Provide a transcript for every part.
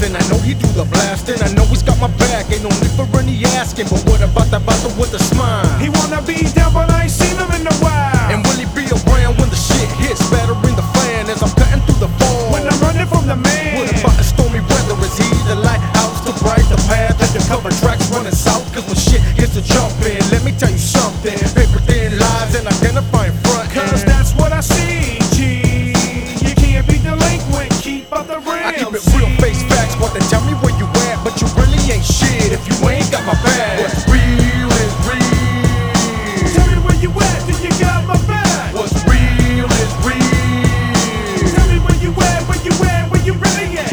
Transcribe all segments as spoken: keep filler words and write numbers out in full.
and I know he do the blasting. I know he's got my back, ain't no need for any asking. But what about that bottle with a smile? He wanna be down, but I ain't seen him in a while. And will he be around when the shit hits? Battering the fan as I'm cutting through the phone. When I'm running from the man. What about the stormy weather? Is he the lighthouse to bright the path? Let the cover tracks running south, cause when shit gets to jumping, let me tell you something. Paper thin lies and identifying front. Cause that's what I see, G. You can't be delinquent, keep up the rails. I keep it real, face facts. Want to tell me where you at, but you really ain't shit if you ain't got my back. What's real is real. Tell me where you at, do you got my back? What's real is real. Tell me where you at, where you at, where you really at?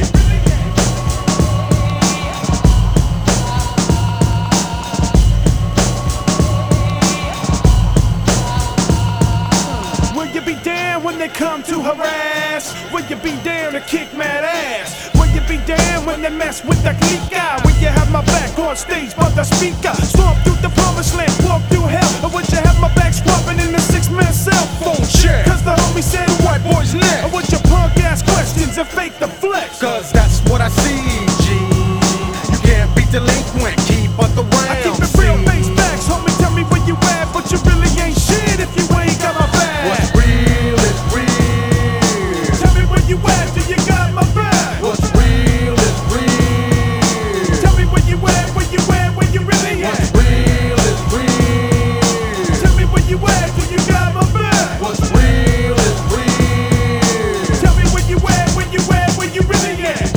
Will you be down when they come to harass? Will you be down to kick mad ass? Will you be down when they mess with the geek guy? Will you have my back on stage by the speaker? Storm through the promised land, walk through hell. Or would you have my back swapping in the six-man cell phone check? Cause the homie said White boy's neck. or would you punk ass questions and fake the flex? Cause that's what I see, G. You can't be delinquent, keep up the round. I keep it real, face facts, homie, tell me where you at, but you really ain't shit if you ain't got my back. What's real is real. Tell me where you at, do you got my back? What's real is real. Tell me where you at, where you at, where you really at? What's real is real. Tell me where you at, do you got my back? What's real is real. Tell me where you at, where you at, where you really at?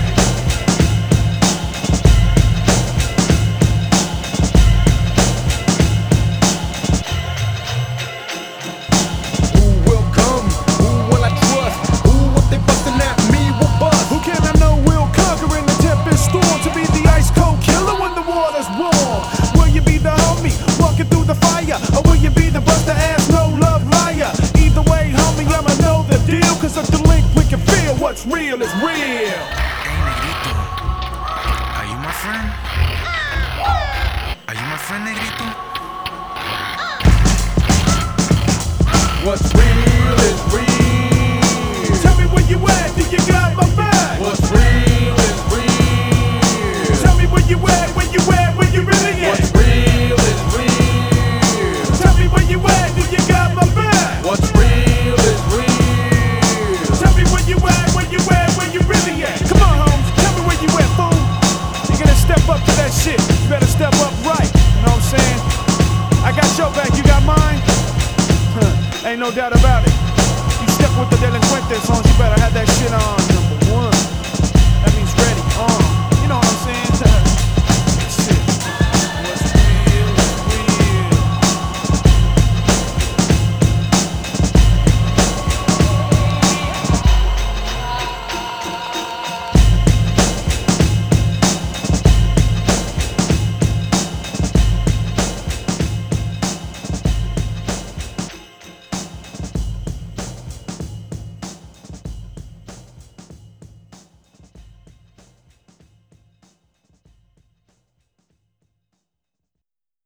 Who will come? Who will I trust? Who, if they bustin' at me, will bust? Who can I know will conquer in the tempest storm? To be the ice cold killer when the water's warm? Will you be the homie walking through the fire? Or will you be the buster ass no love liar? Either way, homie, I'ma know the deal. Cause a delinquent can feel what's real is real. Hey, Negrito, are you my friend? Are you my friend, Negrito? What's real is real. Tell me where you at, do you got my back? What's real is real. Tell me where you at, where you at, where you really at? What's real is real. Tell me where you at, do you got my back? What's real is real. Tell me where you at, where you at, where you really at? Come on, Holmes, tell me where you at, fool. You gonna step up to that shit, you better step up right, you know what I'm saying? I got your back, you got mine? Huh, ain't no doubt about it. You step with the delinquentes, Holmes, you better have that shit on.